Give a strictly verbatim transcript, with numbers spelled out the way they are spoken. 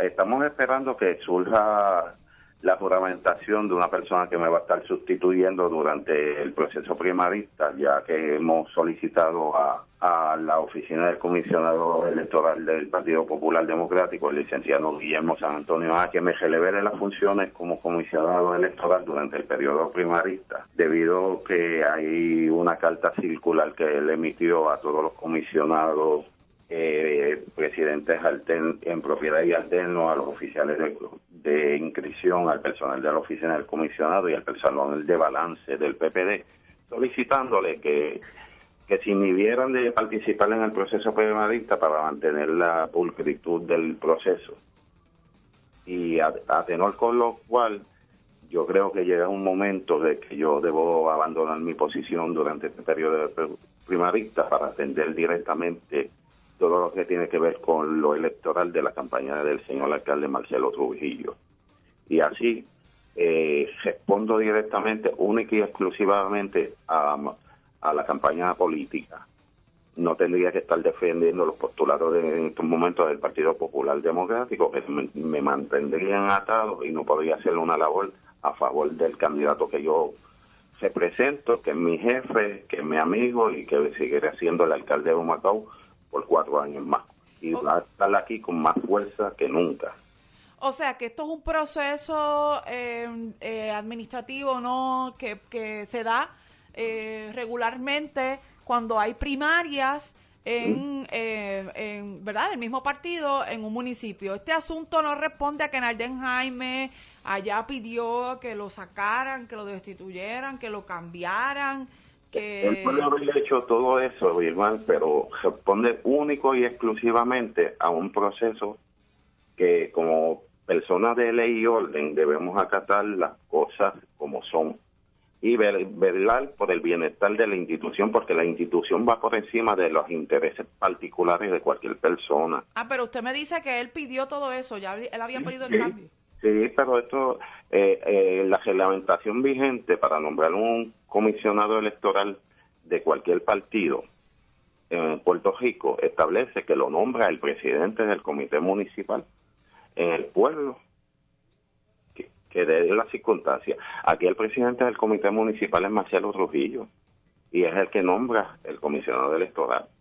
estamos esperando que surja la juramentación de una persona que me va a estar sustituyendo durante el proceso primarista, ya que hemos solicitado a, a la oficina del comisionado electoral del Partido Popular Democrático, el licenciado Guillermo San Antonio, a que me releve las funciones como comisionado electoral durante el periodo primarista, debido a que hay una carta circular que él emitió a todos los comisionados, Eh, presidentes altern, en propiedad y alterno, a los oficiales de, de inscripción, al personal de la oficina del comisionado y al personal de balance del P P D, solicitándole que, que se inhibieran de participar en el proceso primarista para mantener la pulcritud del proceso. Y a, a tenor con lo cual, yo creo que llega un momento de que yo debo abandonar mi posición durante este periodo primarista para atender directamente todo lo que tiene que ver con lo electoral de la campaña del señor alcalde Marcelo Trujillo. Y así eh, respondo directamente, única y exclusivamente a, a la campaña política. No tendría que estar defendiendo los postulados de, en estos momentos del Partido Popular Democrático, que me, me mantendrían atado y no podría hacer una labor a favor del candidato que yo represento, que es mi jefe, que es mi amigo y que seguiré siendo el alcalde de Humacao por cuatro años más, y va a estar aquí con más fuerza que nunca. O sea, que esto es un proceso eh, eh, administrativo, ¿no?, que, que se da eh, regularmente cuando hay primarias en, ¿Mm? eh, en, ¿verdad?, el mismo partido en un municipio. Este asunto no responde a que Nardén Jaime allá pidió que lo sacaran, que lo destituyeran, que lo cambiaran, que... Él puede haber hecho todo eso, Irma, pero responde único y exclusivamente a un proceso que, como personas de ley y orden, debemos acatar las cosas como son y ver, velar por el bienestar de la institución, porque la institución va por encima de los intereses particulares de cualquier persona. Ah, pero usted me dice que él pidió todo eso, ya él había pedido el sí, cambio. Sí, pero esto, eh, eh, la reglamentación vigente para nombrar un comisionado electoral de cualquier partido en Puerto Rico establece que lo nombra el presidente del comité municipal en el pueblo que, que dé las circunstancias. Aquí el presidente del comité municipal es Marcelo Trujillo y es el que nombra el comisionado electoral.